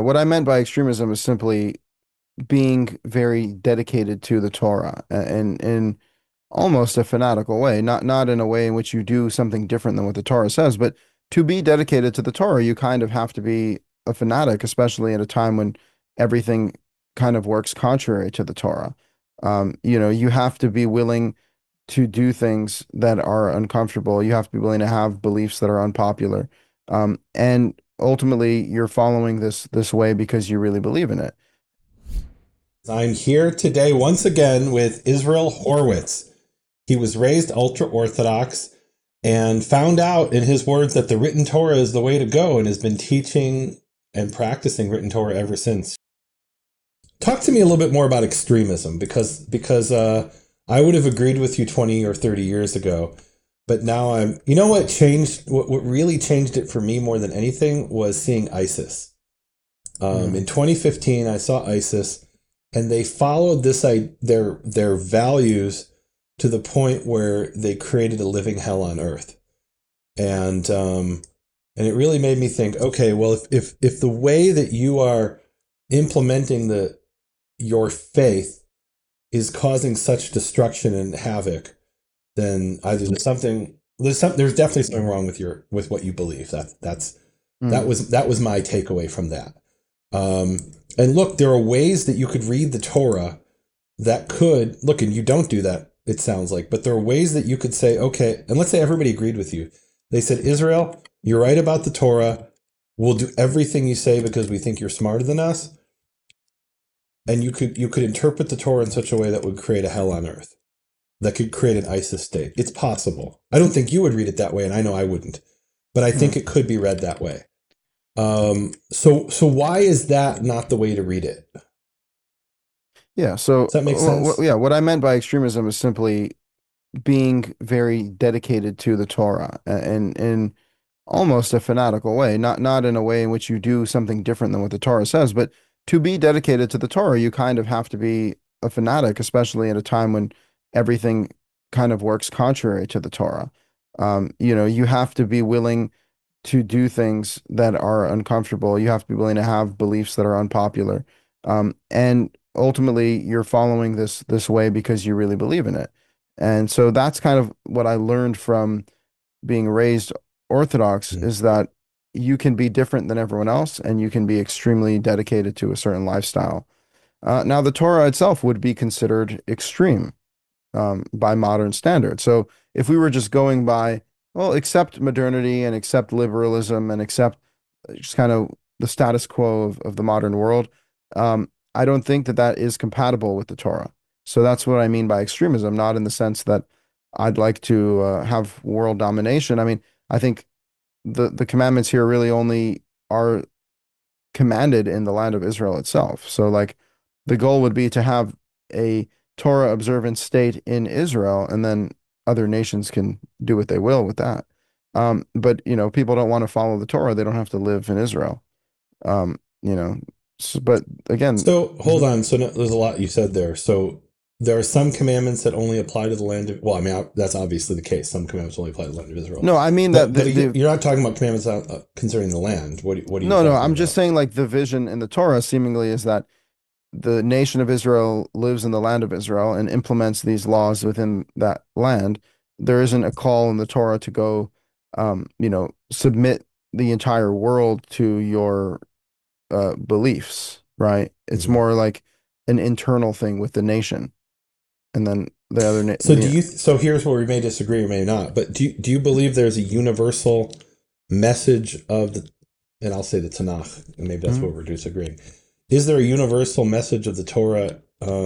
what I meant by extremism is simply being very dedicated to the Torah and in almost a fanatical way, not in a way in which you do something different than what the Torah says, but to be dedicated to the Torah, you kind of have to be a fanatic, especially at a time when everything kind of works contrary to the Torah. You have to be willing to do things that are uncomfortable. You have to be willing to have beliefs that are unpopular. And ultimately, you're following this way because you really believe in it. I'm here today once again with Israel Horowitz. He was raised ultra Orthodox and found out, in his words, that the written Torah is the way to go and has been teaching and practicing written Torah ever since. Talk to me a little bit more about extremism because I would have agreed with you 20 or 30 years ago, but now you know what changed, what really changed it for me more than anything was seeing ISIS. Mm. In 2015, I saw ISIS and they followed their values to the point where they created a living hell on earth. And it really made me think, okay, well, if the way that you are implementing your faith is causing such destruction and havoc, then either there's definitely something wrong with what you believe. Mm. That was my takeaway from that. And look, there are ways that you could read the Torah that could look, and you don't do that, it sounds like, but there are ways that you could say, okay, and let's say everybody agreed with you. They said, Israel, you're right about the Torah. We'll do everything you say because we think you're smarter than us. And you could interpret the Torah in such a way that would create a hell on earth, that could create an ISIS state. It's possible. I don't think you would read it that way, and I know I wouldn't, but I think Mm. it could be read that way. So why is that not the way to read it? Yeah. So, Does that make sense? yeah, what I meant by extremism is simply being very dedicated to the Torah and in almost a fanatical way, not in a way in which you do something different than what the Torah says, but to be dedicated to the Torah, you kind of have to be a fanatic, especially at a time when everything kind of works contrary to the Torah. You have to be willing to do things that are uncomfortable. You have to be willing to have beliefs that are unpopular. And ultimately, you're following this way because you really believe in it. And so that's kind of what I learned from being raised Orthodox Mhm. is that you can be different than everyone else and you can be extremely dedicated to a certain lifestyle. Now, the Torah itself would be considered extreme by modern standards. So if we were just going by, well, accept modernity and accept liberalism and accept just kind of the status quo of the modern world, I don't think that that is compatible with the Torah. So that's what I mean by extremism, not in the sense that I'd like to have world domination. I mean, I think the commandments here really only are commanded in the land of Israel itself. So like the goal would be to have a Torah observant state in Israel, and then other nations can do what they will with that. But people don't want to follow the Torah; they don't have to live in Israel. Um, you know, but again, So hold mhm. on. So no, there's a lot you said there. So there are some commandments that only apply to the land of. Well, I mean that's obviously the case. Some commandments only apply to the land of Israel. No, I mean that But the you're not talking about commandments concerning the land. What are you no, talking I'm just about? saying like the vision in the Torah seemingly is that the nation of Israel lives in the land of Israel and implements these laws within that land. There isn't a call in the Torah to go, submit the entire world to your beliefs, right? It's Mhm. more like an internal thing with the nation, and then the other, So here's where we may disagree or may not. But do you believe there's a universal message of the, and I'll say the Tanakh, and maybe that's Mhm. where we're disagreeing. Is there a universal message of the Torah?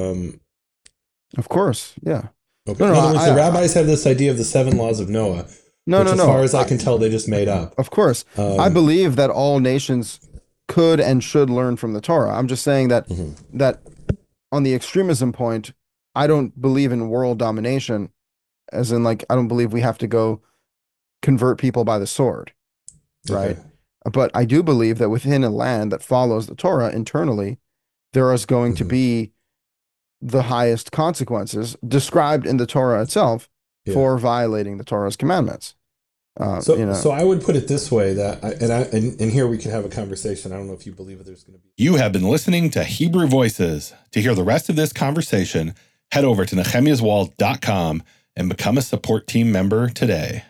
Of course, yeah. Okay. No, no, In other words, the I rabbis have this idea of the seven laws of Noah, no, which, no, as far no. as I can tell, they just made up. Of course, I Um, believe that all nations could and should learn from the Torah. I'm just saying that mhm. that on the extremism point, I don't believe in world domination, as in like I don't believe we have to go convert people by the sword, Okay. right? But I do believe that within a land that follows the Torah internally, there is going to Hmm. be the highest consequences described in the Torah itself Yeah. for violating the Torah's commandments. So I would put it this way and here we can have a conversation. I don't know if you believe that there's going to be. You have been listening to Hebrew Voices. To hear the rest of this conversation, head over to nehemiaswall.com and become a support team member today.